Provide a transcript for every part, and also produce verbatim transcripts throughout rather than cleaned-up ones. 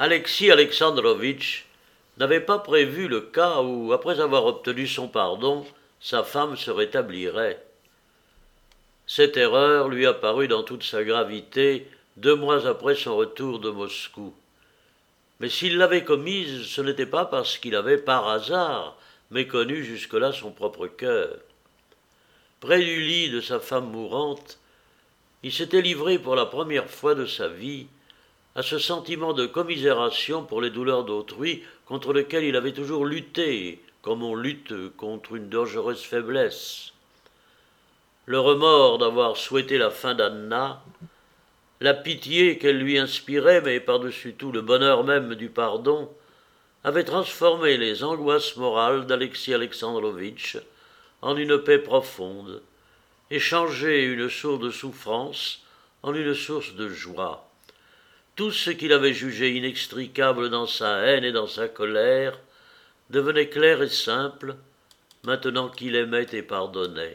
Alexis Alexandrovitch n'avait pas prévu le cas où, après avoir obtenu son pardon, sa femme se rétablirait. Cette erreur lui apparut dans toute sa gravité deux mois après son retour de Moscou. Mais s'il l'avait commise, ce n'était pas parce qu'il avait, par hasard, méconnu jusque-là son propre cœur. Près du lit de sa femme mourante, il s'était livré pour la première fois de sa vie à ce sentiment de commisération pour les douleurs d'autrui contre lequel il avait toujours lutté, comme on lutte contre une dangereuse faiblesse. Le remords d'avoir souhaité la fin d'Anna, la pitié qu'elle lui inspirait, mais par-dessus tout le bonheur même du pardon, avaient transformé les angoisses morales d'Alexis Alexandrovitch en une paix profonde, et changé une source de souffrance en une source de joie. Tout ce qu'il avait jugé inextricable dans sa haine et dans sa colère devenait clair et simple, maintenant qu'il aimait et pardonnait.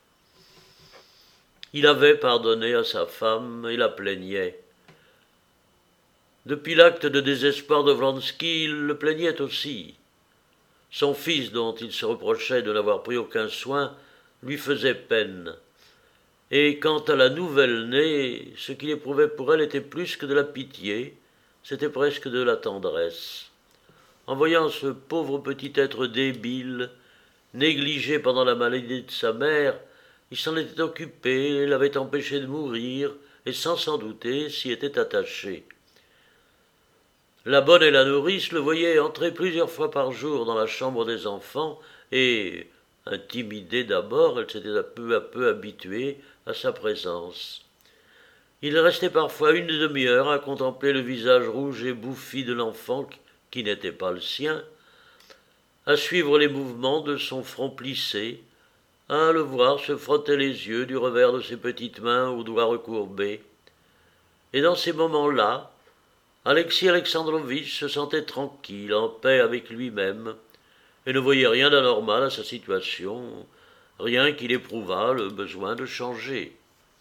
Il avait pardonné à sa femme et la plaignait. Depuis l'acte de désespoir de Vronsky, il le plaignait aussi. Son fils, dont il se reprochait de n'avoir pris aucun soin, lui faisait peine. Et quant à la nouvelle-née, ce qu'il éprouvait pour elle était plus que de la pitié, c'était presque de la tendresse. En voyant ce pauvre petit être débile, négligé pendant la maladie de sa mère, il s'en était occupé, l'avait empêché de mourir, et sans s'en douter s'y était attaché. La bonne et la nourrice le voyaient entrer plusieurs fois par jour dans la chambre des enfants, et, intimidée d'abord, elle s'était peu à peu habituée à sa présence. Il restait parfois une demi-heure à contempler le visage rouge et bouffi de l'enfant qui n'était pas le sien, à suivre les mouvements de son front plissé, à le voir se frotter les yeux du revers de ses petites mains aux doigts recourbés. Et dans ces moments-là, Alexis Alexandrovitch se sentait tranquille, en paix avec lui-même, et ne voyait rien d'anormal à sa situation, rien qu'il éprouvât le besoin de changer.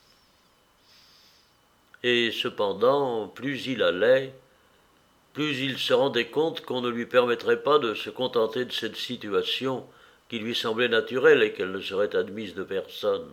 Et cependant, plus il allait, plus il se rendait compte qu'on ne lui permettrait pas de se contenter de cette situation qui lui semblait naturelle et qu'elle ne serait admise de personne.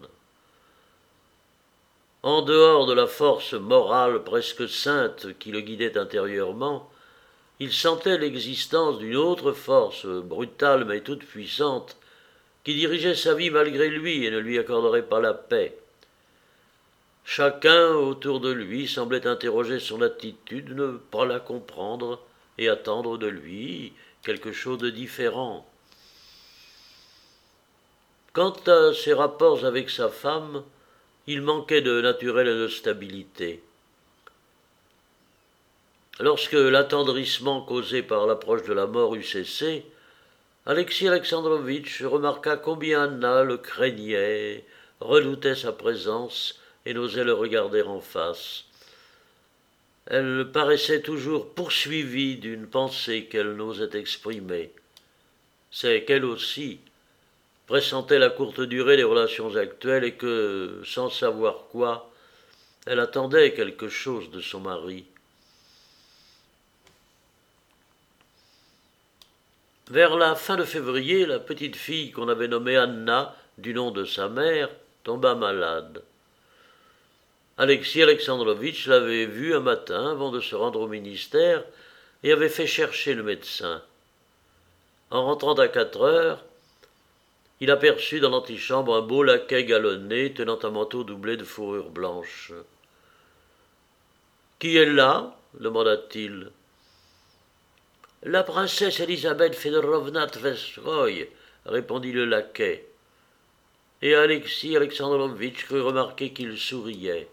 En dehors de la force morale presque sainte qui le guidait intérieurement, il sentait l'existence d'une autre force, brutale mais toute puissante, qui dirigeait sa vie malgré lui et ne lui accorderait pas la paix. Chacun autour de lui semblait interroger son attitude, ne pas la comprendre et attendre de lui quelque chose de différent. Quant à ses rapports avec sa femme, il manquait de naturel et de stabilité. Lorsque l'attendrissement causé par l'approche de la mort eut cessé, Alexis Alexandrovitch remarqua combien Anna le craignait, redoutait sa présence et n'osait le regarder en face. Elle paraissait toujours poursuivie d'une pensée qu'elle n'osait exprimer. C'est qu'elle aussi pressentait la courte durée des relations actuelles et que, sans savoir quoi, elle attendait quelque chose de son mari. Vers la fin de février, la petite fille qu'on avait nommée Anna, du nom de sa mère, tomba malade. Alexis Alexandrovitch l'avait vue un matin avant de se rendre au ministère et avait fait chercher le médecin. En rentrant à quatre heures, il aperçut dans l'antichambre un beau laquais galonné tenant un manteau doublé de fourrure blanche. « Qui est là ?» demanda-t-il. « La princesse Elisabeth Fedorovna Tverskoï, » répondit le laquais. Et Alexis Alexandrovitch crut remarquer qu'il souriait.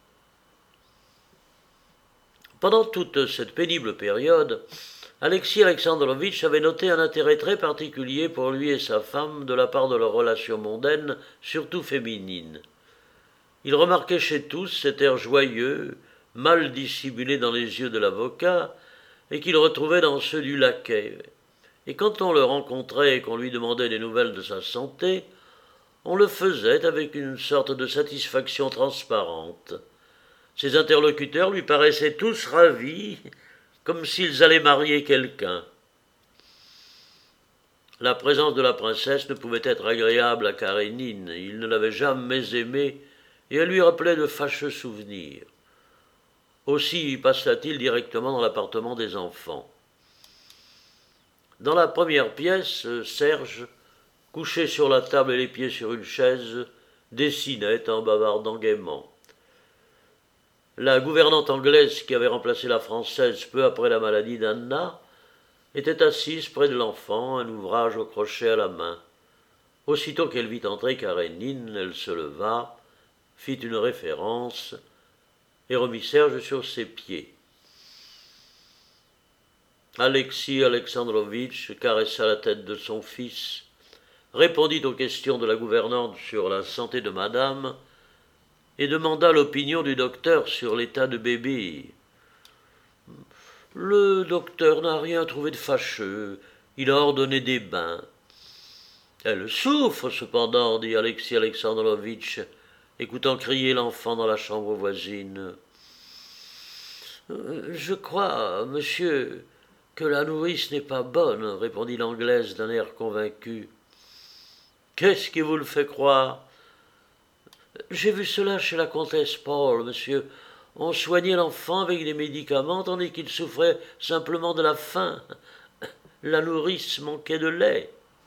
Pendant toute cette pénible période, Alexis Alexandrovitch avait noté un intérêt très particulier pour lui et sa femme de la part de leurs relations mondaines, surtout féminines. Il remarquait chez tous cet air joyeux, mal dissimulé dans les yeux de l'avocat, et qu'il retrouvait dans ceux du laquais. Et quand on le rencontrait et qu'on lui demandait des nouvelles de sa santé, on le faisait avec une sorte de satisfaction transparente. Ses interlocuteurs lui paraissaient tous ravis comme s'ils allaient marier quelqu'un. La présence de la princesse ne pouvait être agréable à Karénine, il ne l'avait jamais aimée, et elle lui rappelait de fâcheux souvenirs. Aussi passa-t-il directement dans l'appartement des enfants. Dans la première pièce, Serge, couché sur la table et les pieds sur une chaise, dessinait en bavardant gaiement. La gouvernante anglaise qui avait remplacé la française peu après la maladie d'Anna était assise près de l'enfant, un ouvrage au crochet à la main. Aussitôt qu'elle vit entrer Karénine, elle se leva, fit une référence et remit Serge sur ses pieds. Alexis Alexandrovitch caressa la tête de son fils, répondit aux questions de la gouvernante sur la santé de madame et demanda l'opinion du docteur sur l'état de bébé. Le docteur n'a rien trouvé de fâcheux, il a ordonné des bains. Elle souffre cependant, dit Alexis Alexandrovitch, écoutant crier l'enfant dans la chambre voisine. Je crois, monsieur, que la nourrice n'est pas bonne, répondit l'anglaise d'un air convaincu. Qu'est-ce qui vous le fait croire? J'ai vu cela chez la comtesse Paul, monsieur. On soignait l'enfant avec des médicaments tandis qu'il souffrait simplement de la faim. La nourrice manquait de lait.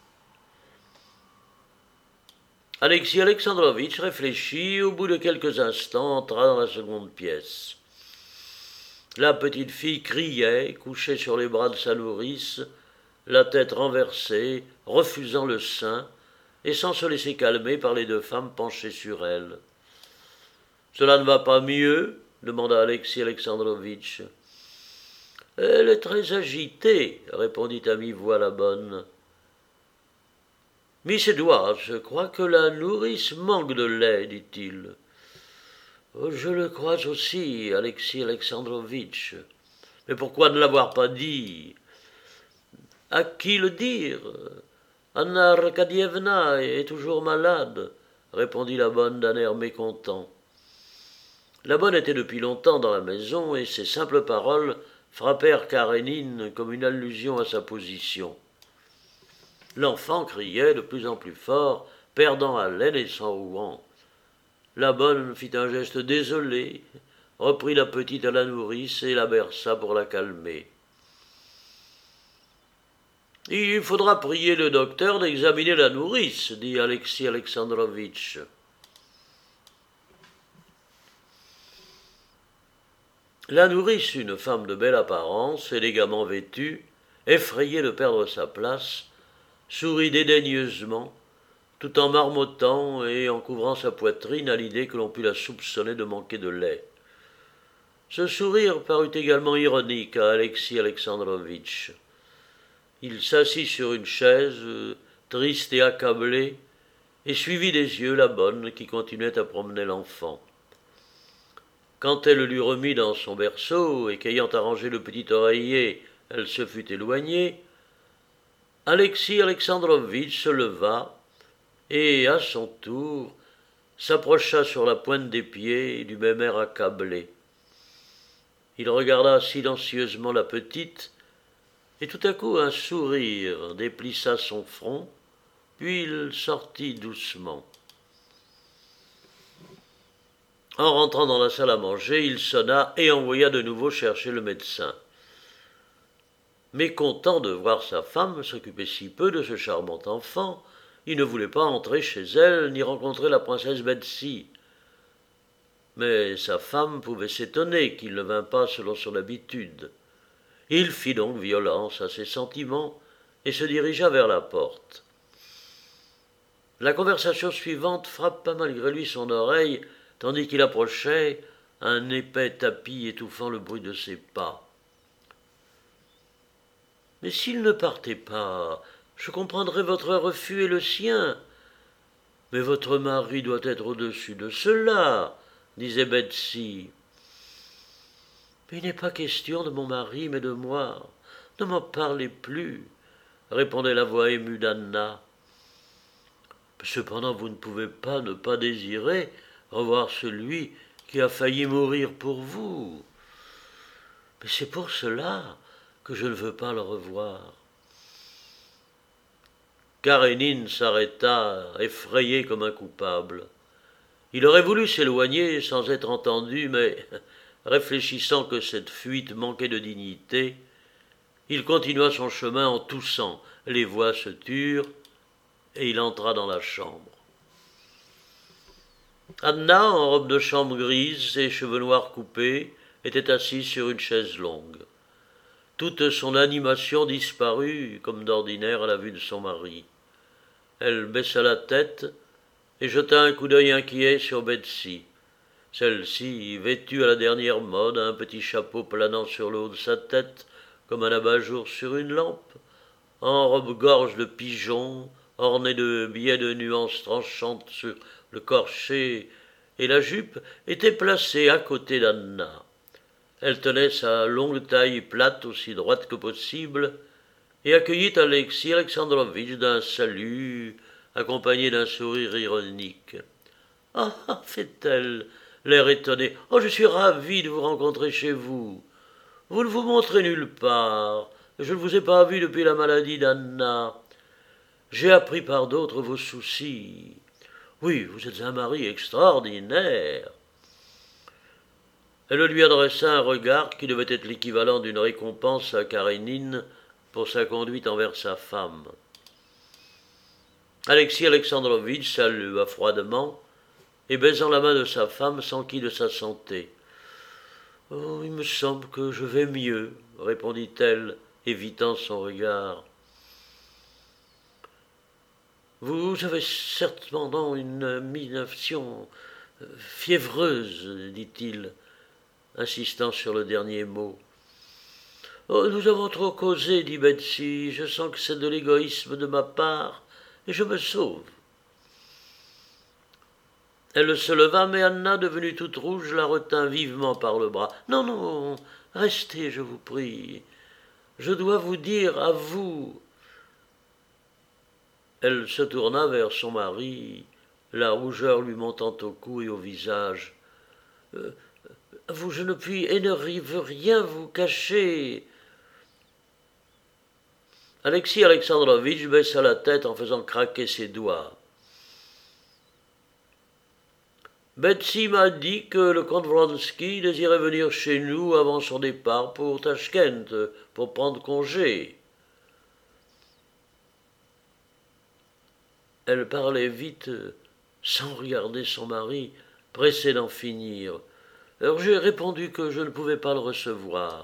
Alexis Alexandrovitch réfléchit et au bout de quelques instants entra dans la seconde pièce. La petite fille criait, couchée sur les bras de sa nourrice, la tête renversée, refusant le sein, et sans se laisser calmer par les deux femmes penchées sur elle. « Cela ne va pas mieux ?» demanda Alexis Alexandrovitch. « Elle est très agitée, » répondit à mi-voix la bonne. « Miss Edwards, je crois que la nourrice manque de lait, dit-il. « Je le crois aussi, Alexis Alexandrovitch. Mais pourquoi ne l'avoir pas dit? À qui le dire? Anna Arkadievna est toujours malade, répondit la bonne d'un air mécontent. La bonne était depuis longtemps dans la maison et ses simples paroles frappèrent Karénine comme une allusion à sa position. L'enfant criait de plus en plus fort, perdant haleine et s'enrouant. La bonne fit un geste désolé, reprit la petite à la nourrice et la berça pour la calmer. « Il faudra prier le docteur d'examiner la nourrice, dit Alexis Alexandrovitch. La nourrice, une femme de belle apparence, élégamment vêtue, effrayée de perdre sa place, sourit dédaigneusement, tout en marmottant et en couvrant sa poitrine à l'idée que l'on pût la soupçonner de manquer de lait. Ce sourire parut également ironique à Alexis Alexandrovitch. Il s'assit sur une chaise, triste et accablé, et suivit des yeux la bonne qui continuait à promener l'enfant. Quand elle l'eut remis dans son berceau et qu'ayant arrangé le petit oreiller, elle se fut éloignée, Alexis Alexandrovitch se leva et, à son tour, s'approcha sur la pointe des pieds du même air accablé. Il regarda silencieusement la petite, et tout à coup un sourire déplissa son front, puis il sortit doucement. En rentrant dans la salle à manger, il sonna et envoya de nouveau chercher le médecin. Mécontent de voir sa femme s'occuper si peu de ce charmant enfant, il ne voulait pas entrer chez elle ni rencontrer la princesse Betsy. Mais sa femme pouvait s'étonner qu'il ne vînt pas selon son habitude. Il fit donc violence à ses sentiments et se dirigea vers la porte. La conversation suivante frappa malgré lui son oreille, tandis qu'il approchait, un épais tapis étouffant le bruit de ses pas. « Mais s'il ne partait pas, je comprendrais votre refus et le sien. Mais votre mari doit être au-dessus de cela, disait Betsy. Mais il n'est pas question de mon mari, mais de moi. Ne m'en parlez plus, répondait la voix émue d'Anna. Cependant, vous ne pouvez pas ne pas désirer revoir celui qui a failli mourir pour vous. Mais c'est pour cela que je ne veux pas le revoir. » Karénine s'arrêta, effrayé comme un coupable. Il aurait voulu s'éloigner sans être entendu, mais, réfléchissant que cette fuite manquait de dignité, il continua son chemin en toussant. Les voix se turent, et il entra dans la chambre. Anna, en robe de chambre grise, ses cheveux noirs coupés, était assise sur une chaise longue. Toute son animation disparut, comme d'ordinaire, à la vue de son mari. Elle baissa la tête et jeta un coup d'œil inquiet sur Betsy. Celle-ci, vêtue à la dernière mode, un petit chapeau planant sur le haut de sa tête, comme un abat-jour sur une lampe, en robe-gorge de pigeon, ornée de billets de nuances tranchantes sur le corset et la jupe, était placée à côté d'Anna. Elle tenait sa longue taille plate, aussi droite que possible, et accueillit Alexis Alexandrovitch d'un salut, accompagné d'un sourire ironique. « Ah, ah, fait-elle, l'air étonné, oh, je suis ravie de vous rencontrer chez vous. Vous ne vous montrez nulle part, je ne vous ai pas vu depuis la maladie d'Anna. J'ai appris par d'autres vos soucis. Oui, vous êtes un mari extraordinaire. » Elle lui adressa un regard qui devait être l'équivalent d'une récompense à Karénine pour sa conduite envers sa femme. Alexis Alexandrovitch salua froidement et baisant la main de sa femme s'enquit de sa santé. « Oh, il me semble que je vais mieux, » répondit-elle, évitant son regard. « Vous avez certainement une mine fiévreuse, dit-il, insistant sur le dernier mot. « Oh, nous avons trop causé, dit Betsy, je sens que c'est de l'égoïsme de ma part, et je me sauve. » Elle se leva, mais Anna, devenue toute rouge, la retint vivement par le bras. « Non, non, restez, je vous prie. Je dois vous dire à vous. » Elle se tourna vers son mari, la rougeur lui montant au cou et au visage. Euh, « Vous, je ne puis et ne veux rien vous cacher. » Alexis Alexandrovitch baissa la tête en faisant craquer ses doigts. « Betsy m'a dit que le comte Vronsky désirait venir chez nous avant son départ pour Tachkent, pour prendre congé. » Elle parlait vite, sans regarder son mari, pressée d'en finir. Alors j'ai répondu que je ne pouvais pas le recevoir.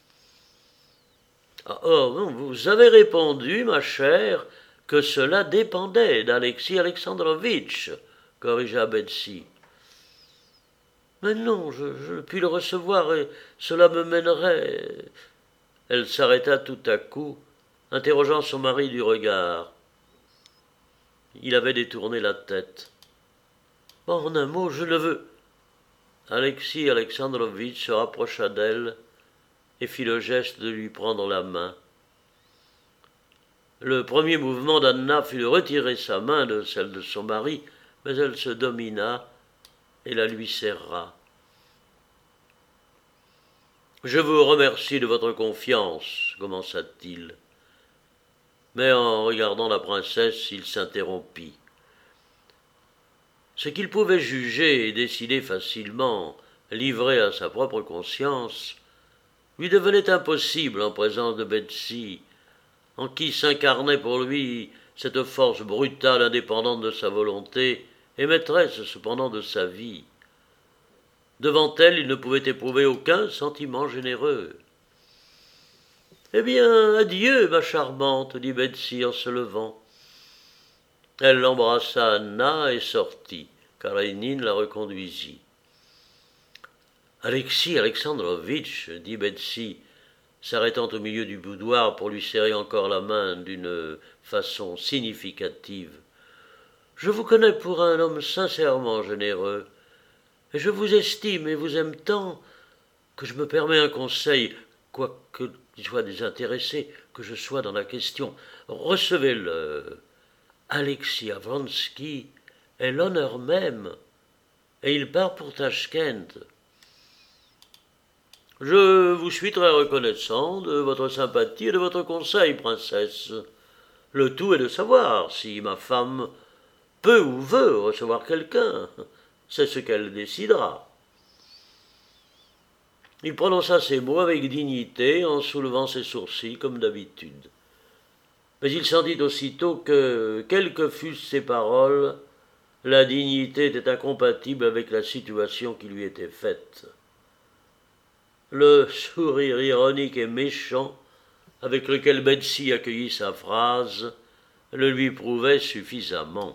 « Oh, non, vous avez répondu, ma chère, que cela dépendait d'Alexis Alexandrovitch, corrigea Betsy. « Mais non, je, je ne puis le recevoir et cela me mènerait... » Elle s'arrêta tout à coup, interrogeant son mari du regard. Il avait détourné la tête. « En un mot, je ne veux... » Alexis Alexandrovitch se rapprocha d'elle et fit le geste de lui prendre la main. Le premier mouvement d'Anna fut de retirer sa main de celle de son mari, mais elle se domina et la lui serra. « Je vous remercie de votre confiance, » commença-t-il. Mais en regardant la princesse, il s'interrompit. Ce qu'il pouvait juger et décider facilement, livré à sa propre conscience, lui devenait impossible en présence de Betsy, en qui s'incarnait pour lui cette force brutale indépendante de sa volonté et maîtresse cependant de sa vie. Devant elle, il ne pouvait éprouver aucun sentiment généreux. « Eh bien, adieu, ma charmante, » dit Betsy en se levant. Elle embrassa Anna et sortit. Karénine la reconduisit. « Alexis Alexandrovitch, » dit Betsy, s'arrêtant au milieu du boudoir pour lui serrer encore la main d'une façon significative. « Je vous connais pour un homme sincèrement généreux, et je vous estime et vous aime tant que je me permets un conseil, quoique il soit désintéressé que je sois dans la question. Recevez-le. Alexis Vronsky est l'honneur même, et il part pour Tachkent. » Je vous suis très reconnaissant de votre sympathie et de votre conseil, princesse. Le tout est de savoir si ma femme peut ou veut recevoir quelqu'un. C'est ce qu'elle décidera. » Il prononça ces mots avec dignité, en soulevant ses sourcils comme d'habitude. Mais il sentit aussitôt que, quelles que fussent ses paroles, la dignité était incompatible avec la situation qui lui était faite. Le sourire ironique et méchant avec lequel Betsy accueillit sa phrase le lui prouvait suffisamment.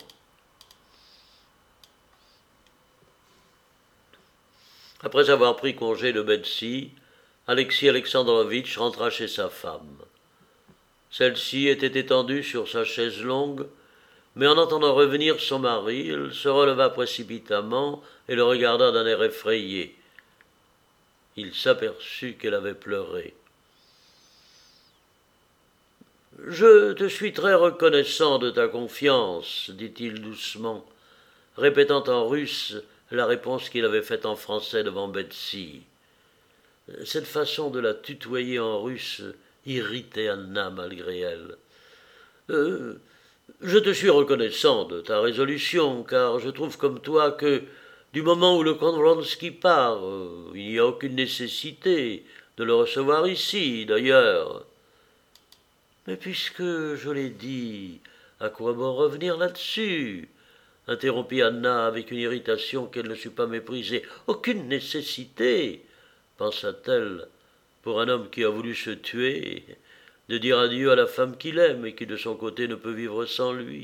Après avoir pris congé de Betsy, Alexis Alexandrovitch rentra chez sa femme. Celle-ci était étendue sur sa chaise longue, mais en entendant revenir son mari, elle se releva précipitamment et le regarda d'un air effrayé. Il s'aperçut qu'elle avait pleuré. « Je te suis très reconnaissant de ta confiance, dit-il doucement, répétant en russe la réponse qu'il avait faite en français devant Betsy. Cette façon de la tutoyer en russe irritait Anna malgré elle. Euh, « Je te suis reconnaissant de ta résolution, car je trouve comme toi que, du moment où le comte Vronsky part, euh, il n'y a aucune nécessité de le recevoir ici, d'ailleurs. » « Mais puisque je l'ai dit, à quoi bon revenir là-dessus ?» interrompit Anna avec une irritation qu'elle ne sut pas mépriser. « Aucune nécessité, pensa-t-elle, pour un homme qui a voulu se tuer, de dire adieu à la femme qu'il aime et qui de son côté ne peut vivre sans lui. »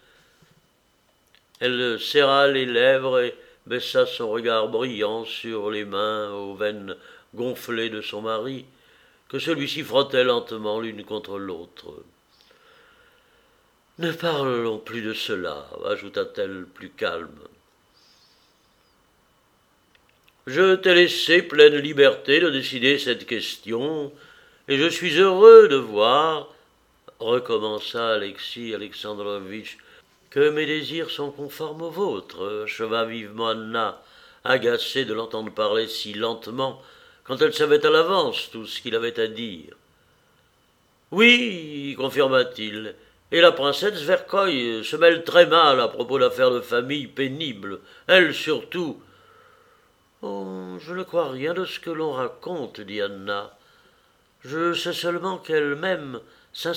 Elle serra les lèvres et baissa son regard brillant sur les mains aux veines gonflées de son mari, que celui-ci frottait lentement l'une contre l'autre. « Ne parlons plus de cela, » ajouta-t-elle plus calme. « Je t'ai laissé pleine liberté de décider cette question, et je suis heureux de voir, » recommença Alexis Alexandrovitch, « que mes désirs sont conformes aux vôtres, » acheva vivement Anna, agacée de l'entendre parler si lentement, quand elle savait à l'avance tout ce qu'il avait à dire. « Oui, confirma-t-il, et la princesse Verkoï se mêle très mal à propos d'affaires de famille pénibles, elle surtout. »« Oh, je ne crois rien de ce que l'on raconte, » dit Anna. « Je sais seulement qu'elle m'aime sincèrement. »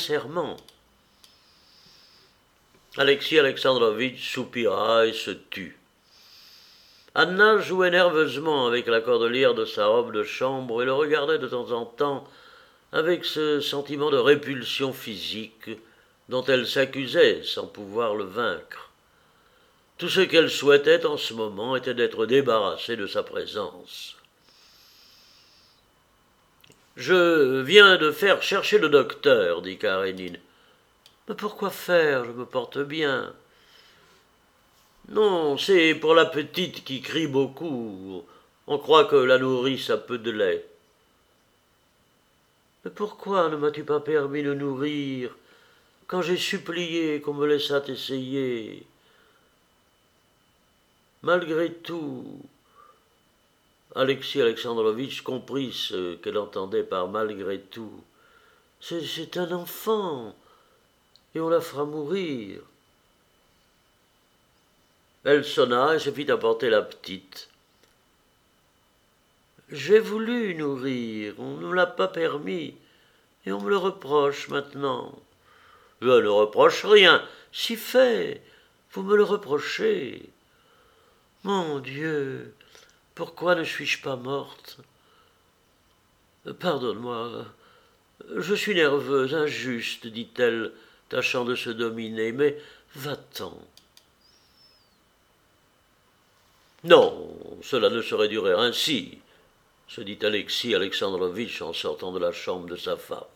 Alexis Alexandrovitch soupira et se tut. Anna jouait nerveusement avec la cordelière de sa robe de chambre et le regardait de temps en temps avec ce sentiment de répulsion physique dont elle s'accusait sans pouvoir le vaincre. Tout ce qu'elle souhaitait en ce moment était d'être débarrassée de sa présence. « Je viens de faire chercher le docteur, » dit Karénine. « Mais pourquoi faire? Je me porte bien. »« Non, c'est pour la petite qui crie beaucoup. On croit que la nourrice a peu de lait. »« Mais pourquoi ne m'as-tu pas permis de nourrir quand j'ai supplié qu'on me laissât essayer? Malgré tout, » Alexis Alexandrovitch comprit ce qu'elle entendait par « malgré tout ». C'est, c'est un enfant, et on la fera mourir. Elle sonna et se fit apporter la petite. « J'ai voulu nourrir, on ne me l'a pas permis, et on me le reproche maintenant. »« Je ne reproche rien. »« Si fait, vous me le reprochez. »« Mon Dieu, pourquoi ne suis-je pas morte ? Pardonne-moi, je suis nerveuse, injuste, dit-elle, tâchant de se dominer, mais va-t'en. » « Non, cela ne saurait durer ainsi, » se dit Alexis Alexandrovitch en sortant de la chambre de sa femme.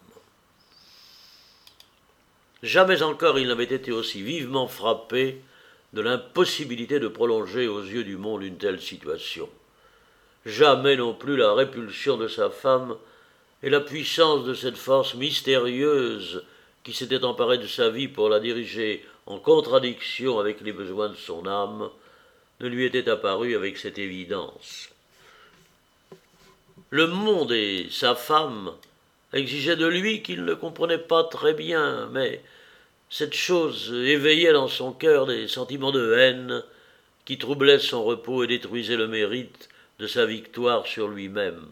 Jamais encore il n'avait été aussi vivement frappé de l'impossibilité de prolonger aux yeux du monde une telle situation. Jamais non plus la répulsion de sa femme et la puissance de cette force mystérieuse qui s'était emparée de sa vie pour la diriger en contradiction avec les besoins de son âme ne lui était apparu avec cette évidence. Le monde et sa femme exigeaient de lui qu'il ne comprenait pas très bien, mais cette chose éveillait dans son cœur des sentiments de haine qui troublaient son repos et détruisaient le mérite de sa victoire sur lui-même.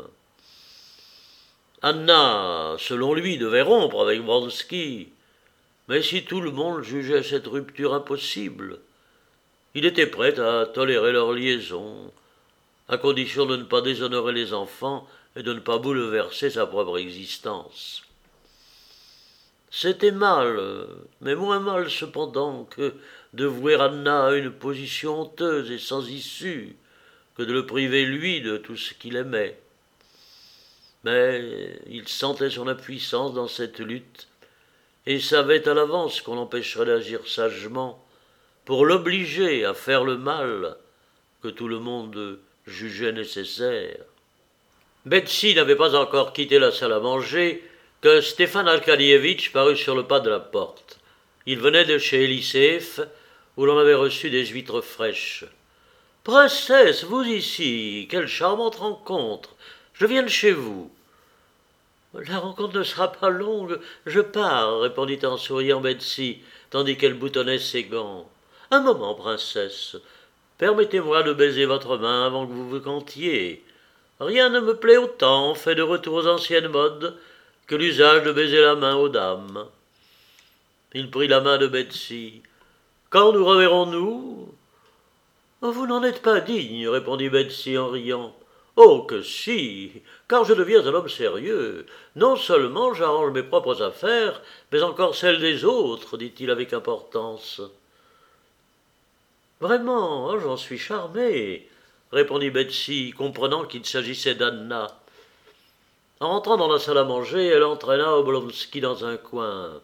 Anna, selon lui, devait rompre avec Vronsky, mais si tout le monde jugeait cette rupture impossible, il était prêt à tolérer leur liaison, à condition de ne pas déshonorer les enfants et de ne pas bouleverser sa propre existence. C'était mal, mais moins mal cependant que de vouer Anna à une position honteuse et sans issue, que de le priver lui de tout ce qu'il aimait. Mais il sentait son impuissance dans cette lutte et savait à l'avance qu'on l'empêcherait d'agir sagement pour l'obliger à faire le mal que tout le monde jugeait nécessaire. Betsy n'avait pas encore quitté la salle à manger que Stéphane Arkadievitch parut sur le pas de la porte. Il venait de chez Elisseef, où l'on avait reçu des huîtres fraîches. « Princesse, vous ici, quelle charmante rencontre! Je viens de chez vous. »« La rencontre ne sera pas longue, je pars, » répondit en souriant Betsy, tandis qu'elle boutonnait ses gants. « Un moment, princesse, permettez-moi de baiser votre main avant que vous vous quantiez. Rien ne me plaît autant, fait de retour aux anciennes modes, que l'usage de baiser la main aux dames. » Il prit la main de Betsy. « Quand nous reverrons-nous ?»« Vous n'en êtes pas digne, » répondit Betsy en riant. « Oh que si, car je deviens un homme sérieux. Non seulement j'arrange mes propres affaires, mais encore celles des autres, dit-il avec importance. »« Vraiment, oh, j'en suis charmé, » répondit Betsy, comprenant qu'il s'agissait d'Anna. En rentrant dans la salle à manger, elle entraîna Oblonsky dans un coin.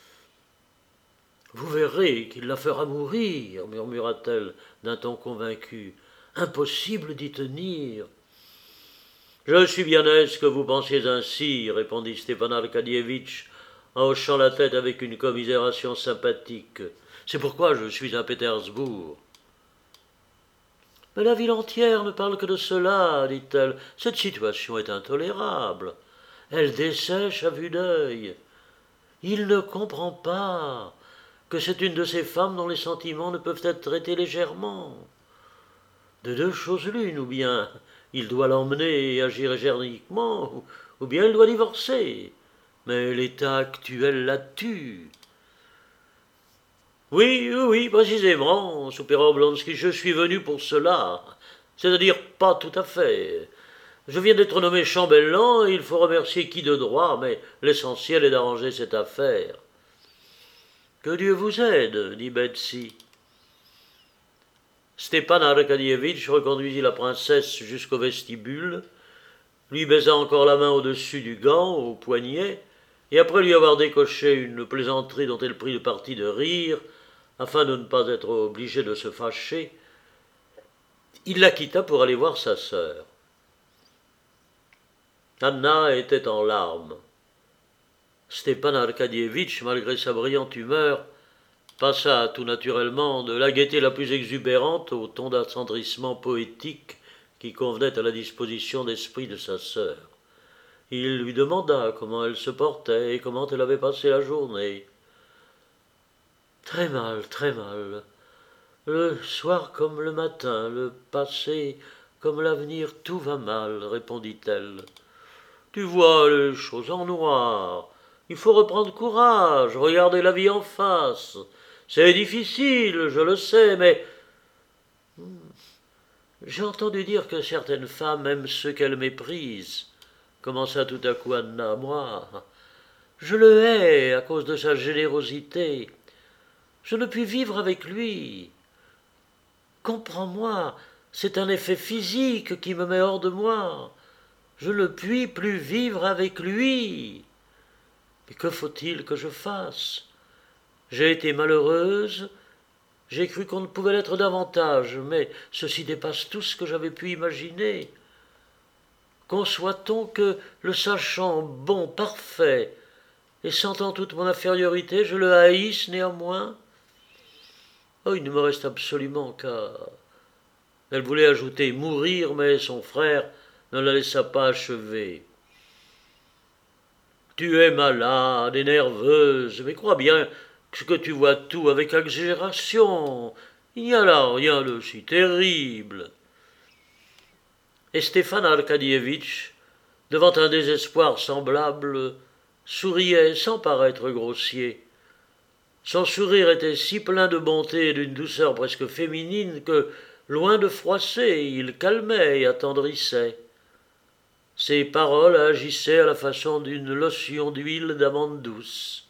« Vous verrez qu'il la fera mourir, » murmura-t-elle d'un ton convaincu. « Impossible d'y tenir. »« Je suis bien aise que vous pensiez ainsi, » répondit Stepan Arkadievitch, en hochant la tête avec une commisération sympathique. « C'est pourquoi je suis à Pétersbourg. »« Mais la ville entière ne parle que de cela, » dit-elle. « Cette situation est intolérable. Elle dessèche à vue d'œil. Il ne comprend pas que c'est une de ces femmes dont les sentiments ne peuvent être traités légèrement. De deux choses l'une, ou bien il doit l'emmener et agir énergiquement, ou, ou bien il doit divorcer. Mais l'état actuel la tue. »« Oui, oui, oui, précisément, soupira Oblonsky, je suis venu pour cela. C'est-à-dire pas tout à fait. Je viens d'être nommé chambellan et il faut remercier qui de droit, mais l'essentiel est d'arranger cette affaire. »« Que Dieu vous aide, » dit Betsy. Stepan Arkadievitch reconduisit la princesse jusqu'au vestibule, lui baisa encore la main au-dessus du gant, au poignet, et après lui avoir décoché une plaisanterie dont elle prit le parti de rire, afin de ne pas être obligé de se fâcher, il la quitta pour aller voir sa sœur. Anna était en larmes. Stepan Arkadievitch, malgré sa brillante humeur, passa tout naturellement de la gaieté la plus exubérante au ton d'attendrissement poétique qui convenait à la disposition d'esprit de sa sœur. Il lui demanda comment elle se portait et comment elle avait passé la journée. « Très mal, très mal. Le soir comme le matin, le passé comme l'avenir, tout va mal, » répondit-elle. « Tu vois les choses en noir. Il faut reprendre courage, regarder la vie en face. C'est difficile, je le sais, mais... J'ai entendu dire que certaines femmes aiment ceux qu'elles méprisent, » commença tout à coup Anna. « Moi, je le hais à cause de sa générosité. Je ne puis vivre avec lui. Comprends-moi, c'est un effet physique qui me met hors de moi. Je ne puis plus vivre avec lui. Mais que faut-il que je fasse? J'ai été malheureuse, j'ai cru qu'on ne pouvait l'être davantage, mais ceci dépasse tout ce que j'avais pu imaginer. Conçoit-on que, le sachant bon, parfait, et sentant toute mon infériorité, je le haïsse néanmoins? Oh, il ne me reste absolument qu'à... » Elle voulait ajouter « mourir », mais son frère ne la laissa pas achever. « Tu es malade et nerveuse, mais crois bien que tu vois tout avec exagération. Il n'y a là rien de si terrible. » Et Stéphane Arkadievitch, devant un désespoir semblable, souriait sans paraître grossier. Son sourire était si plein de bonté et d'une douceur presque féminine que, loin de froisser, il calmait et attendrissait. Ses paroles agissaient à la façon d'une lotion d'huile d'amande douce.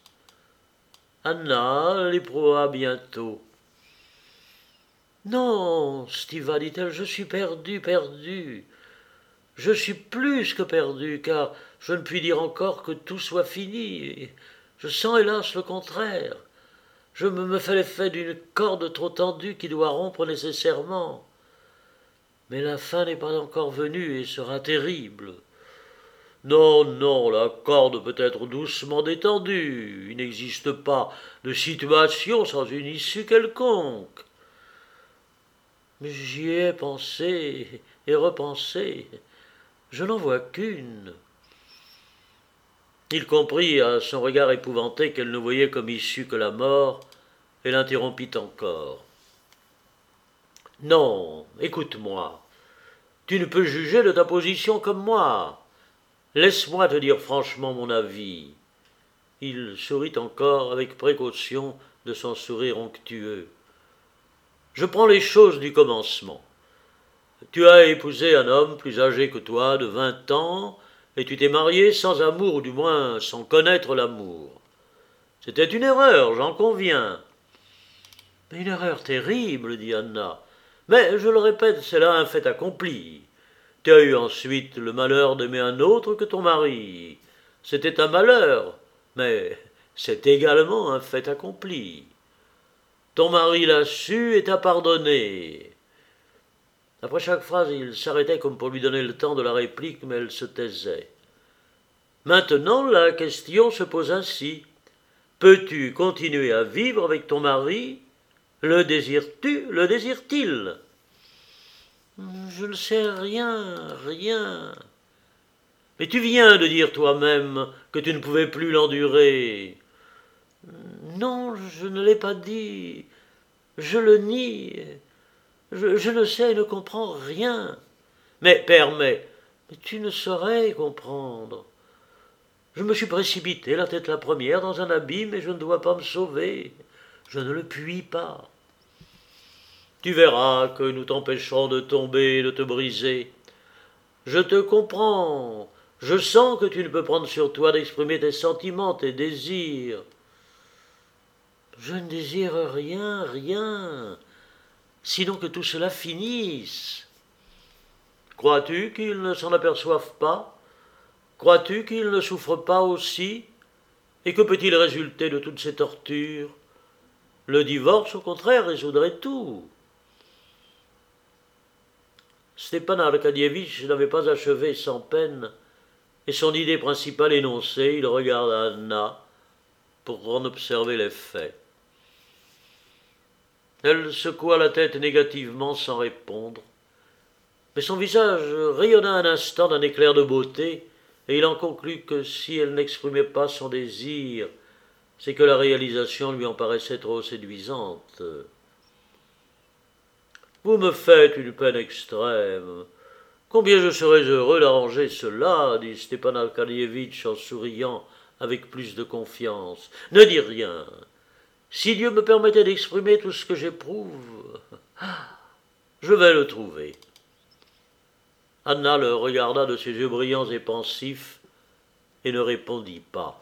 Anna l'éprouva bientôt. « Non, Stiva, dit-elle, je suis perdue, perdue. Je suis plus que perdue, car je ne puis dire encore que tout soit fini. Je sens hélas le contraire. Je me, me fais l'effet d'une corde trop tendue qui doit rompre nécessairement. Mais la fin n'est pas encore venue et sera terrible. Non, non, la corde peut être doucement détendue. Il n'existe pas de situation sans une issue quelconque. Mais j'y ai pensé et repensé. Je n'en vois qu'une. » Il comprit à son regard épouvanté qu'elle ne voyait comme issue que la mort, et l'interrompit encore. « Non, écoute-moi. Tu ne peux juger de ta position comme moi. Laisse-moi te dire franchement mon avis. » Il sourit encore avec précaution de son sourire onctueux. « Je prends les choses du commencement. Tu as épousé un homme plus âgé que toi de vingt ans, et tu t'es marié sans amour, ou du moins sans connaître l'amour. C'était une erreur, j'en conviens. »« Mais une erreur terrible, dit Anna. Mais, je le répète, c'est là un fait accompli. Tu as eu ensuite le malheur d'aimer un autre que ton mari. C'était un malheur, mais c'est également un fait accompli. Ton mari l'a su et t'a pardonné. » Après chaque phrase, il s'arrêtait comme pour lui donner le temps de la réplique, mais elle se taisait. Maintenant, la question se pose ainsi. Peux-tu continuer à vivre avec ton mari? Le désires-tu? Le désire-t-il? Je ne sais rien, rien. Mais tu viens de dire toi-même que tu ne pouvais plus l'endurer. Non, je ne l'ai pas dit. Je le nie. Je, je ne sais et ne comprends rien. Mais, permets, mais tu ne saurais comprendre. Je me suis précipité, la tête la première, dans un abîme et je ne dois pas me sauver. Je ne le puis pas. Tu verras que nous t'empêcherons de tomber et de te briser. Je te comprends. Je sens que tu ne peux prendre sur toi d'exprimer tes sentiments, tes désirs. Je ne désire rien, rien. Sinon que tout cela finisse. Crois-tu qu'ils ne s'en aperçoivent pas? Crois-tu qu'ils ne souffrent pas aussi? Et que peut-il résulter de toutes ces tortures? Le divorce, au contraire, résoudrait tout. Stepan Arkadievitch n'avait pas achevé sans peine, et son idée principale énoncée, il regarda Anna pour en observer les faits. Elle secoua la tête négativement sans répondre, mais son visage rayonna un instant d'un éclair de beauté, et il en conclut que si elle n'exprimait pas son désir, c'est que la réalisation lui en paraissait trop séduisante. « Vous me faites une peine extrême. Combien je serais heureux d'arranger cela, dit Stepan Arkadievitch en souriant avec plus de confiance. Ne dis rien. Si Dieu me permettait d'exprimer tout ce que j'éprouve, je vais le trouver. » Anna le regarda de ses yeux brillants et pensifs et ne répondit pas.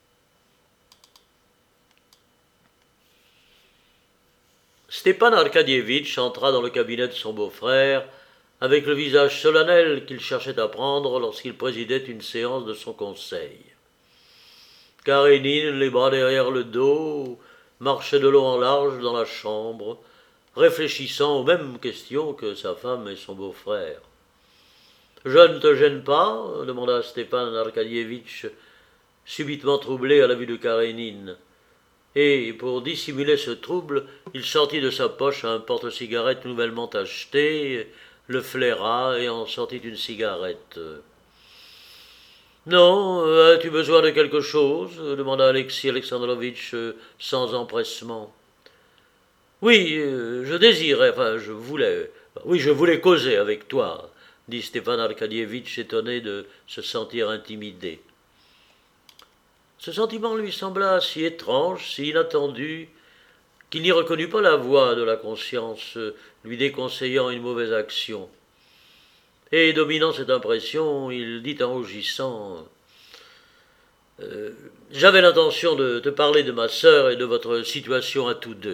Stepan Arkadievitch entra dans le cabinet de son beau-frère avec le visage solennel qu'il cherchait à prendre lorsqu'il présidait une séance de son conseil. Karénine, les bras derrière le dos, marchait de long en large dans la chambre, réfléchissant aux mêmes questions que sa femme et son beau-frère. « Je ne te gêne pas ?» demanda Stepan Arkadievitch, subitement troublé à la vue de Karénine. Et, pour dissimuler ce trouble, il sortit de sa poche un porte-cigarette nouvellement acheté, le flaira et en sortit une cigarette. « Non, as-tu besoin de quelque chose » demanda Alexis Alexandrovitch sans empressement. « Oui, je désirais, enfin je voulais, oui je voulais causer avec toi » dit Stepan Arcadievitch étonné de se sentir intimidé. Ce sentiment lui sembla si étrange, si inattendu, qu'il n'y reconnut pas la voix de la conscience lui déconseillant une mauvaise action. Et dominant cette impression, il dit en rougissant euh, « J'avais l'intention de te parler de ma sœur et de votre situation à tous deux. »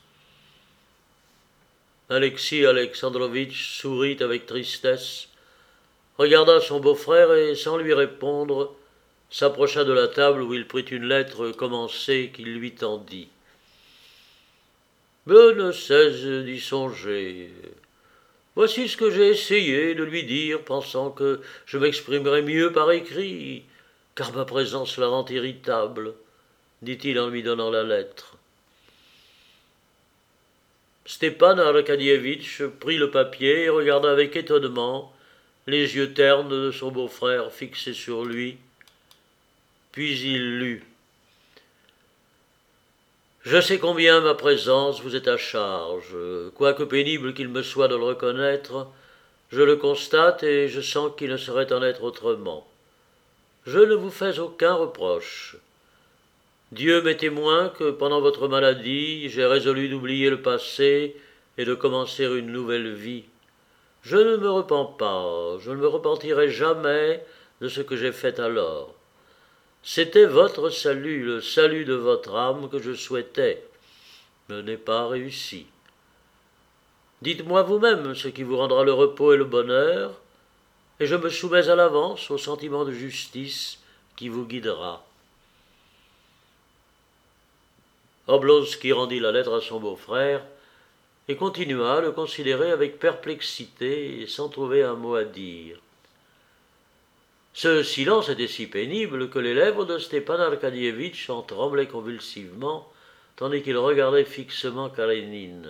Alexis Alexandrovitch sourit avec tristesse, regarda son beau-frère et, sans lui répondre, s'approcha de la table où il prit une lettre commencée qu'il lui tendit. « Je ne cesse d'y songer. Voici ce que j'ai essayé de lui dire, pensant que je m'exprimerais mieux par écrit, car ma présence la rend irritable, dit-il en lui donnant la lettre. Stepan Arcadievitch prit le papier et regarda avec étonnement les yeux ternes de son beau-frère fixés sur lui. Puis il lut. « Je sais combien ma présence vous est à charge. Quoique pénible qu'il me soit de le reconnaître, je le constate et je sens qu'il ne saurait en être autrement. Je ne vous fais aucun reproche. Dieu m'est témoin que pendant votre maladie, j'ai résolu d'oublier le passé et de commencer une nouvelle vie. Je ne me repens pas, je ne me repentirai jamais de ce que j'ai fait alors. C'était votre salut, le salut de votre âme que je souhaitais. Je n'ai pas réussi. Dites-moi vous-même ce qui vous rendra le repos et le bonheur, et je me soumets à l'avance au sentiment de justice qui vous guidera. » Oblonsky rendit la lettre à son beau-frère et continua à le considérer avec perplexité et sans trouver un mot à dire. Ce silence était si pénible que les lèvres de Stepan Arcadievitch en tremblaient convulsivement, tandis qu'il regardait fixement Karénine.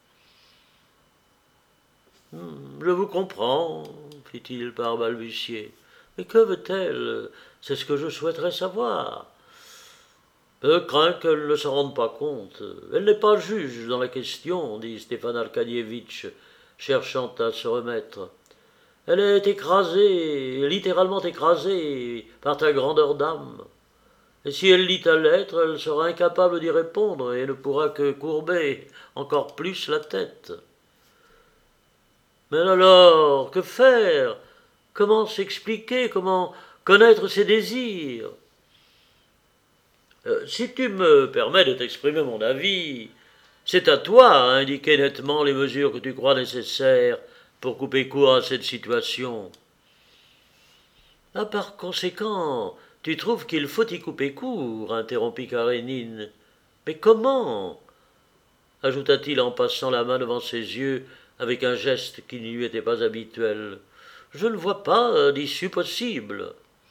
« Je vous comprends, fit-il par balbutier. Mais que veut-elle? C'est ce que je souhaiterais savoir. Je crains qu'elle ne s'en rende pas compte. Elle n'est pas juge dans la question, dit Stepan Arcadievitch, cherchant à se remettre. Elle est écrasée, littéralement écrasée, par ta grandeur d'âme. Et si elle lit ta lettre, elle sera incapable d'y répondre et ne pourra que courber encore plus la tête. Mais alors, que faire? Comment s'expliquer? Comment connaître ses désirs? euh, Si tu me permets de t'exprimer mon avis, c'est à toi à indiquer nettement les mesures que tu crois nécessaires pour couper court à cette situation. Ah, par conséquent, tu trouves qu'il faut y couper court, interrompit Karénine. Mais comment? Ajouta-t-il en passant la main devant ses yeux avec un geste qui ne lui était pas habituel. Je ne vois pas d'issue possible.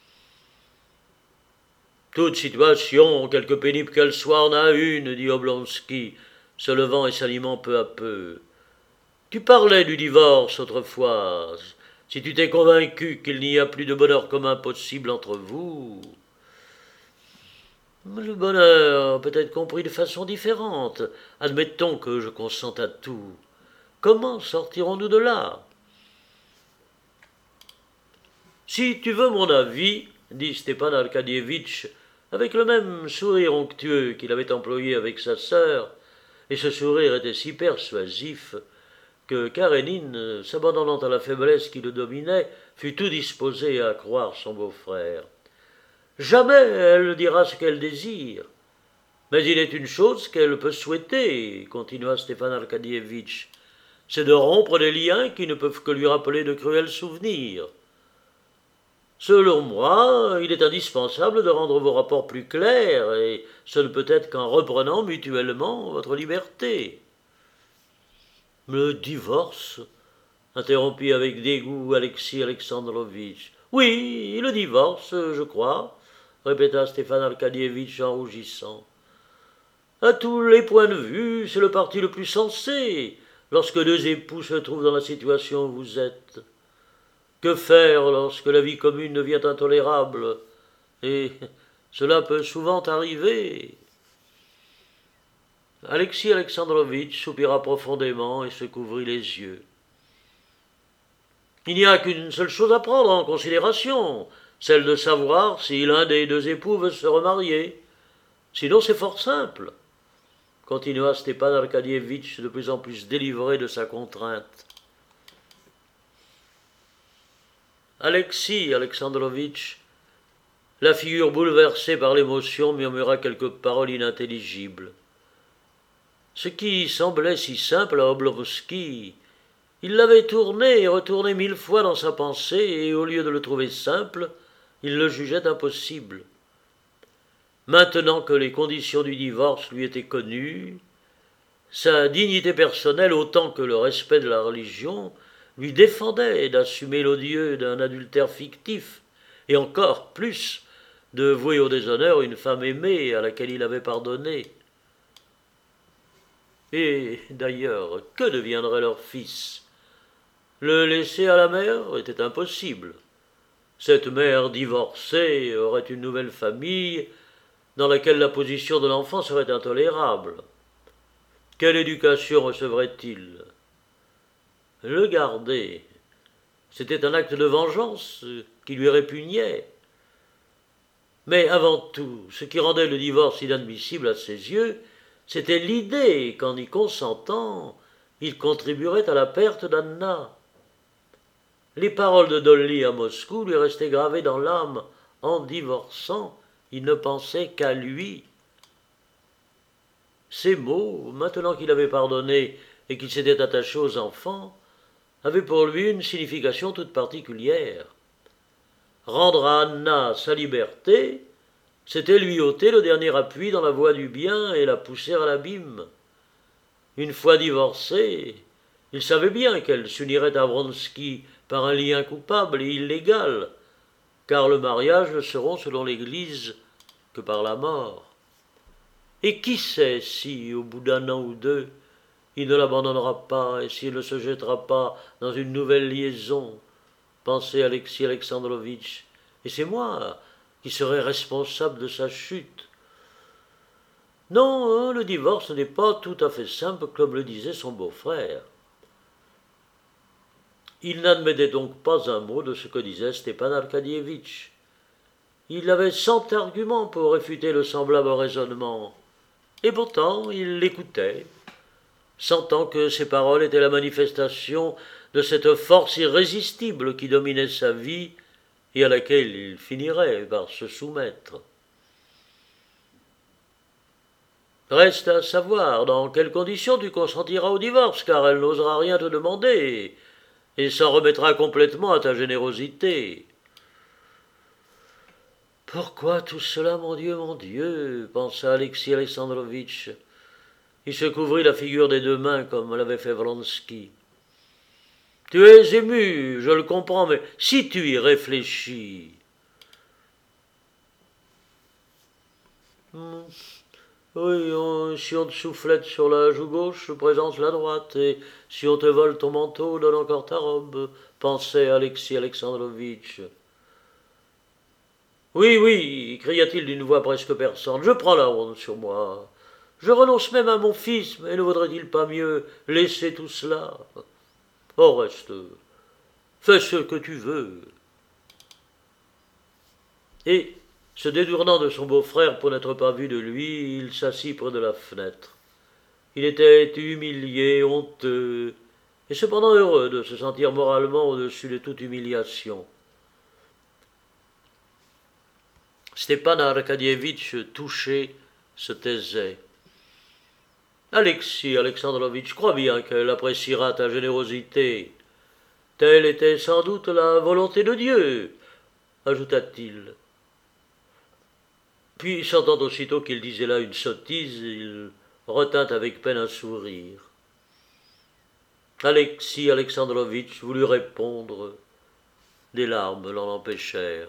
Toute situation, quelque pénible qu'elle soit, en a une, dit Oblonsky, se levant et s'animant peu à peu. Tu parlais du divorce autrefois. Si tu t'es convaincu qu'il n'y a plus de bonheur commun possible entre vous... Le bonheur peut être compris de façon différente. Admettons que je consente à tout. Comment sortirons-nous de là? Si tu veux mon avis, dit Stepan Arcadievitch, avec le même sourire onctueux qu'il avait employé avec sa sœur, et ce sourire était si persuasif que Karénine, s'abandonnant à la faiblesse qui le dominait, fut tout disposée à croire son beau-frère. Jamais elle dira ce qu'elle désire. Mais il est une chose qu'elle peut souhaiter, continua Stepan Arcadievitch, c'est de rompre des liens qui ne peuvent que lui rappeler de cruels souvenirs. Selon moi, il est indispensable de rendre vos rapports plus clairs, et ce ne peut être qu'en reprenant mutuellement votre liberté. Le divorce, interrompit avec dégoût Alexis Alexandrovitch. Oui, le divorce, je crois, répéta Stepan Arcadievitch en rougissant. À tous les points de vue, c'est le parti le plus sensé. lorsque deux époux se trouvent dans la situation où vous êtes? Que faire lorsque la vie commune devient intolérable? Et cela peut souvent arriver. » Alexis Alexandrovitch soupira profondément et se couvrit les yeux. « Il n'y a qu'une seule chose à prendre en considération, celle de savoir si l'un des deux époux veut se remarier. Sinon c'est fort simple, » continua Stepan Arcadievitch, de plus en plus délivré de sa contrainte. Alexis Alexandrovitch, la figure bouleversée par l'émotion, murmura quelques paroles inintelligibles. Ce qui semblait si simple à Oblonsky, il l'avait tourné et retourné mille fois dans sa pensée, et au lieu de le trouver simple, il le jugeait impossible. Maintenant que les conditions du divorce lui étaient connues, sa dignité personnelle autant que le respect de la religion lui défendait d'assumer l'odieux d'un adultère fictif, et encore plus de vouer au déshonneur une femme aimée à laquelle il avait pardonné. Et d'ailleurs, que deviendrait leur fils? Le laisser à la mère était impossible. Cette mère divorcée aurait une nouvelle famille dans laquelle la position de l'enfant serait intolérable. Quelle éducation recevrait-il? Le garder, c'était un acte de vengeance qui lui répugnait. Mais avant tout, ce qui rendait le divorce inadmissible à ses yeux, c'était l'idée qu'en y consentant, il contribuerait à la perte d'Anna. Les paroles de Dolly à Moscou lui restaient gravées dans l'âme. En divorçant, il ne pensait qu'à lui. Ces mots, maintenant qu'il avait pardonné et qu'il s'était attaché aux enfants, avaient pour lui une signification toute particulière. Rendre à Anna sa liberté, c'était lui ôter le dernier appui dans la voie du bien et la pousser à l'abîme. Une fois divorcée, il savait bien qu'elle s'unirait à Vronsky par un lien coupable et illégal, car le mariage ne se rompt selon l'Église que par la mort. Et qui sait si, au bout d'un an ou deux, il ne l'abandonnera pas et s'il ne se jettera pas dans une nouvelle liaison, pensait Alexis Alexandrovitch, et c'est moi qui serai responsable de sa chute. Non, hein, le divorce n'est pas tout à fait simple comme le disait son beau-frère. Il n'admettait donc pas un mot de ce que disait Stepan Arcadievitch. Il avait cent arguments pour réfuter le semblable raisonnement, et pourtant il l'écoutait, sentant que ses paroles étaient la manifestation de cette force irrésistible qui dominait sa vie et à laquelle il finirait par se soumettre. Reste à savoir dans quelles conditions tu consentiras au divorce, car elle n'osera rien te demander et s'en remettra complètement à ta générosité. Pourquoi tout cela, mon Dieu, mon Dieu, pensa Alexis Alexandrovitch. Il se couvrit la figure des deux mains comme l'avait fait Vronsky. Tu es ému, je le comprends, mais si tu y réfléchis. Hmm. Oui, on, si on te soufflette sur la joue gauche, présente la droite, et si on te vole ton manteau, donne encore ta robe, pensait Alexis Alexandrovitch. Oui, oui, cria-t-il d'une voix presque perçante, je prends la honte sur moi. Je renonce même à mon fils, mais ne vaudrait-il pas mieux laisser tout cela? Au reste, fais ce que tu veux. Et, se détournant de son beau-frère pour n'être pas vu de lui, il s'assit près de la fenêtre. Il était humilié, honteux, et cependant heureux de se sentir moralement au-dessus de toute humiliation. Stepan Arcadievitch, touché, se taisait. Alexis Alexandrovitch, crois bien qu'elle appréciera ta générosité. Telle était sans doute la volonté de Dieu, ajouta-t-il. Puis, sentant aussitôt qu'il disait là une sottise, il retint avec peine un sourire. Alexis Alexandrovitch voulut répondre. Des larmes l'en empêchèrent.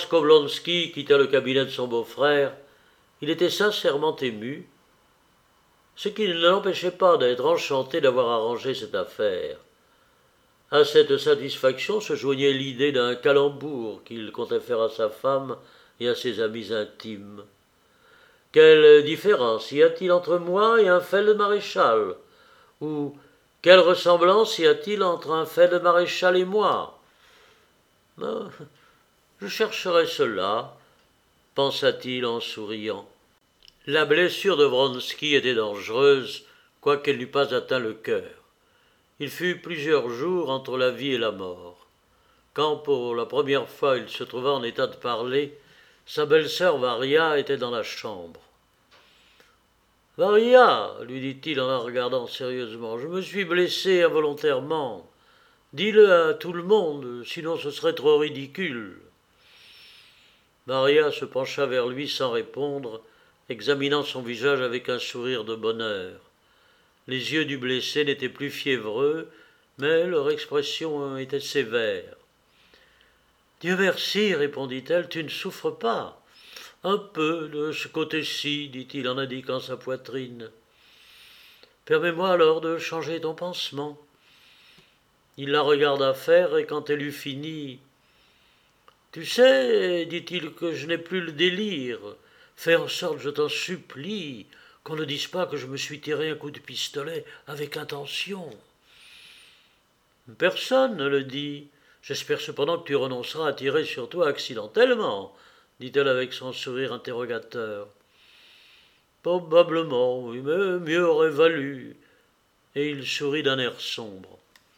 Lorsqu'Oblonsky quitta le cabinet de son beau-frère, il était sincèrement ému, ce qui ne l'empêchait pas d'être enchanté d'avoir arrangé cette affaire. À cette satisfaction se joignait l'idée d'un calembour qu'il comptait faire à sa femme et à ses amis intimes. Quelle différence y a-t-il entre moi et un feld-maréchal? Ou quelle ressemblance y a-t-il entre un feld-maréchal et moi? Ben, je chercherai cela, pensa-t-il en souriant. La blessure de Vronsky était dangereuse, quoiqu'elle n'eût pas atteint le cœur. Il fut plusieurs jours entre la vie et la mort. Quand pour la première fois il se trouva en état de parler, sa belle-sœur Varia était dans la chambre. « Varia, lui dit-il en la regardant sérieusement, je me suis blessé involontairement. Dis-le à tout le monde, sinon ce serait trop ridicule. » Varia se pencha vers lui sans répondre, examinant son visage avec un sourire de bonheur. Les yeux du blessé n'étaient plus fiévreux, mais leur expression était sévère. « Dieu merci, répondit-elle, tu ne souffres pas. Un peu de ce côté-ci, dit-il en indiquant sa poitrine. Permets-moi alors de changer ton pansement. Il la regarda faire, et quand elle eut fini, « Tu sais, dit-il, que je n'ai plus le délire. Fais en sorte, je t'en supplie, qu'on ne dise pas que je me suis tiré un coup de pistolet avec intention. » Personne ne le dit. J'espère cependant que tu renonceras à tirer sur toi accidentellement, dit-elle avec son sourire interrogateur. Probablement, oui, mais mieux aurait valu. Et il sourit d'un air sombre.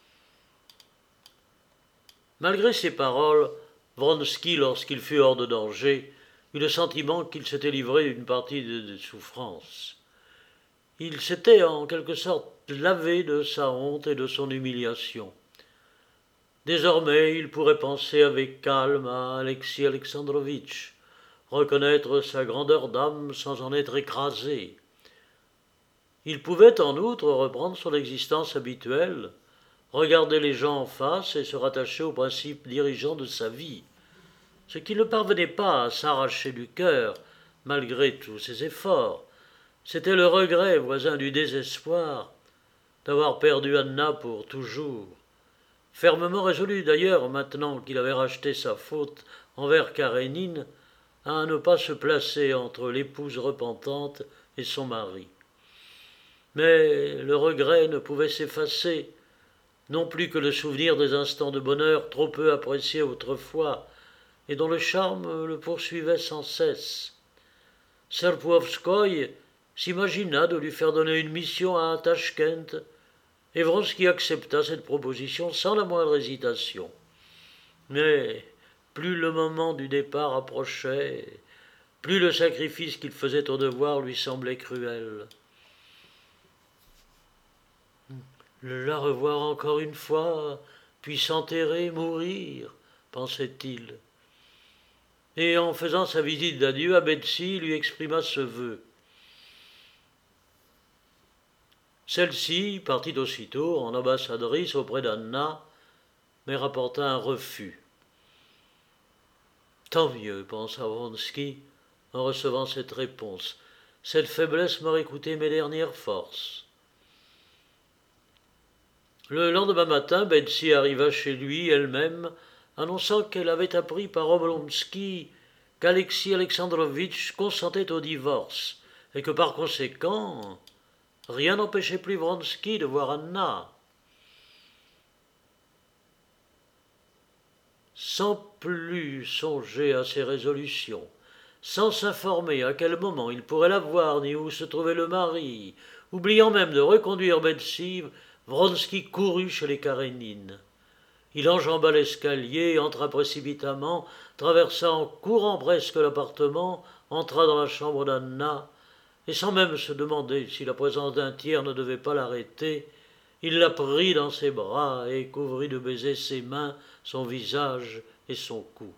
Malgré ces paroles, Vronsky, lorsqu'il fut hors de danger, eut le sentiment qu'il s'était livré d'une partie de, de souffrance. Il s'était en quelque sorte lavé de sa honte et de son humiliation. Désormais, il pourrait penser avec calme à Alexis Alexandrovitch, reconnaître sa grandeur d'âme sans en être écrasé. Il pouvait en outre reprendre son existence habituelle, regarder les gens en face et se rattacher aux principes dirigeants de sa vie, ce qui ne parvenait pas à s'arracher du cœur, malgré tous ses efforts. C'était le regret, voisin du désespoir, d'avoir perdu Anna pour toujours. Fermement résolu d'ailleurs, maintenant qu'il avait racheté sa faute envers Karénine, à ne pas se placer entre l'épouse repentante et son mari. Mais le regret ne pouvait s'effacer, non plus que le souvenir des instants de bonheur trop peu appréciés autrefois, et dont le charme le poursuivait sans cesse. Serpuhovskoï s'imagina de lui faire donner une mission à Tachkent, et Vronsky accepta cette proposition sans la moindre hésitation. Mais plus le moment du départ approchait, plus le sacrifice qu'il faisait au devoir lui semblait cruel. La revoir encore une fois, puis s'enterrer, mourir, pensait-il. Et en faisant sa visite d'adieu à Betsy, il lui exprima ce vœu. Celle-ci partit aussitôt en ambassadrice auprès d'Anna, mais rapporta un refus. Tant mieux, pensa Vronsky, en recevant cette réponse. Cette faiblesse m'aurait coûté mes dernières forces. Le lendemain matin, Betsy arriva chez lui elle-même, annonçant qu'elle avait appris par Oblonsky qu'Alexis Alexandrovitch consentait au divorce, et que par conséquent, rien n'empêchait plus Vronsky de voir Anna. Sans plus songer à ses résolutions, sans s'informer à quel moment il pourrait la voir ni où se trouvait le mari, oubliant même de reconduire Betsy, Vronsky courut chez les Karénines. Il enjamba l'escalier, entra précipitamment, traversa en courant presque l'appartement, entra dans la chambre d'Anna, et sans même se demander si la présence d'un tiers ne devait pas l'arrêter, il la prit dans ses bras et couvrit de baisers ses mains, son visage et son cou.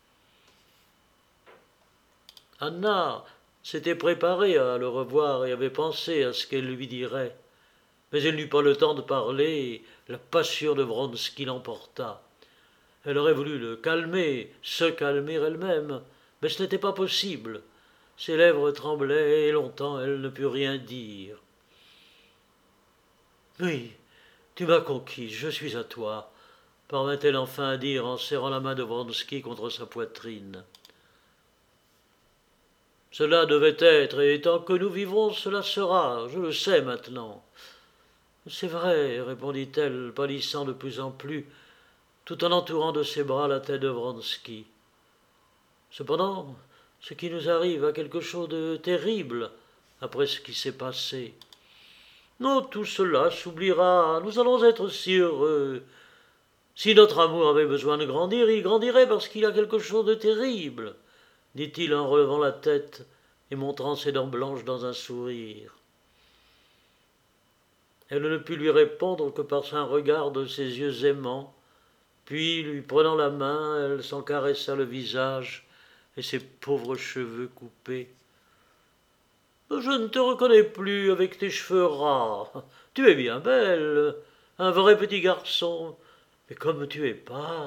Anna s'était préparée à le revoir et avait pensé à ce qu'elle lui dirait. Mais elle n'eut pas le temps de parler, la passion de Vronsky l'emporta. Elle aurait voulu le calmer, se calmer elle-même, mais ce n'était pas possible. Ses lèvres tremblaient et longtemps elle ne put rien dire. Oui, tu m'as conquis, je suis à toi, parvint-elle enfin à dire en serrant la main de Vronsky contre sa poitrine. Cela devait être, et tant que nous vivrons, cela sera, je le sais maintenant. C'est vrai, répondit-elle, pâlissant de plus en plus, tout en entourant de ses bras la tête de Vronsky. Cependant, ce qui nous arrive a quelque chose de terrible après ce qui s'est passé. Non, tout cela s'oubliera, nous allons être si heureux. Si notre amour avait besoin de grandir, il grandirait parce qu'il a quelque chose de terrible, dit-il en relevant la tête et montrant ses dents blanches dans un sourire. Elle ne put lui répondre que par un regard de ses yeux aimants, puis, lui prenant la main, elle s'en caressa le visage et ses pauvres cheveux coupés. « Je ne te reconnais plus avec tes cheveux ras. Tu es bien belle, un vrai petit garçon, mais comme tu es pâle. »«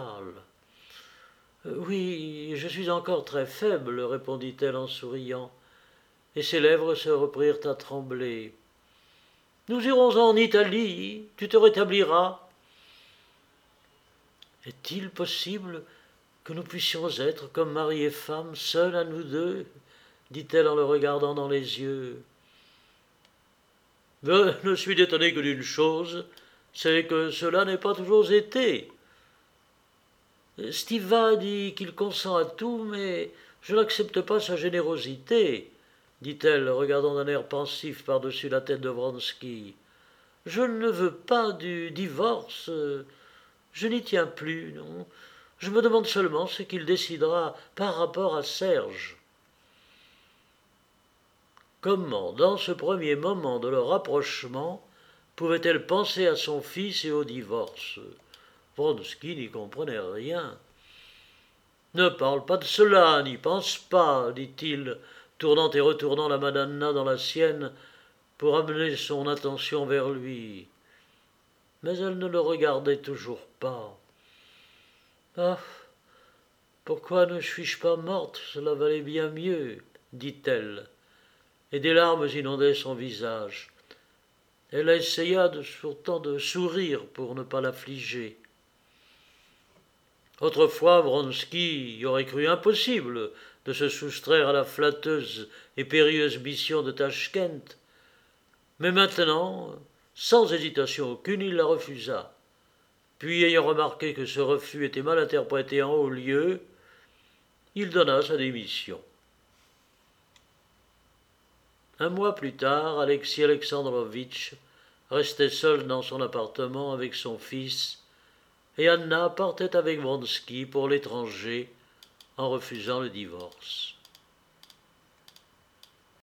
Oui, je suis encore très faible, répondit-elle en souriant, et ses lèvres se reprirent à trembler. Nous irons en Italie, tu te rétabliras. Est-il possible que nous puissions être comme mari et femme, seuls à nous deux, dit-elle en le regardant dans les yeux. Je ne suis étonné que d'une chose, c'est que cela n'ait pas toujours été. Stiva dit qu'il consent à tout, mais je n'accepte pas sa générosité, dit-elle, regardant d'un air pensif par-dessus la tête de Vronsky. Je ne veux pas du divorce, je n'y tiens plus, non. Je me demande seulement ce qu'il décidera par rapport à Serge. Comment, dans ce premier moment de leur rapprochement, pouvait-elle penser à son fils et au divorce? Vronsky n'y comprenait rien. « Ne parle pas de cela, n'y pense pas, dit-il, tournant et retournant la main d'Anna dans la sienne pour amener son attention vers lui. Mais elle ne le regardait toujours pas. « Ah, pourquoi ne suis-je pas morte? Cela valait bien mieux, dit-elle, et des larmes inondaient son visage. Elle essaya de, pourtant de sourire pour ne pas l'affliger. Autrefois, Vronsky y aurait cru impossible de se soustraire à la flatteuse et périlleuse mission de Tachkent, mais maintenant, sans hésitation aucune, il la refusa. Puis, ayant remarqué que ce refus était mal interprété en haut lieu, il donna sa démission. Un mois plus tard, Alexis Alexandrovitch restait seul dans son appartement avec son fils, et Anna partait avec Vronsky pour l'étranger en refusant le divorce.